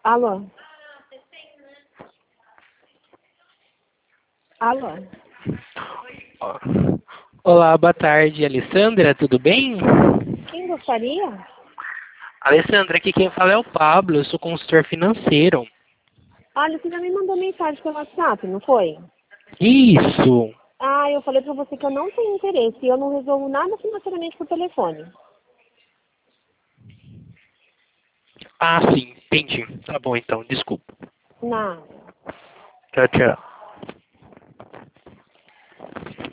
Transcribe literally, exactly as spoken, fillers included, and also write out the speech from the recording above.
Alô? Alô? Ó. Olá, boa tarde, Alessandra, tudo bem? Quem gostaria? Alessandra, aqui quem fala é o Pablo, eu sou consultor financeiro. Olha, você já me mandou mensagem pelo WhatsApp, não foi? Isso! Ah, eu falei pra você que eu não tenho interesse e eu não resolvo nada financeiramente por telefone. Ah, sim, entendi. Tá bom então, desculpa. Não. Tchau, tchau.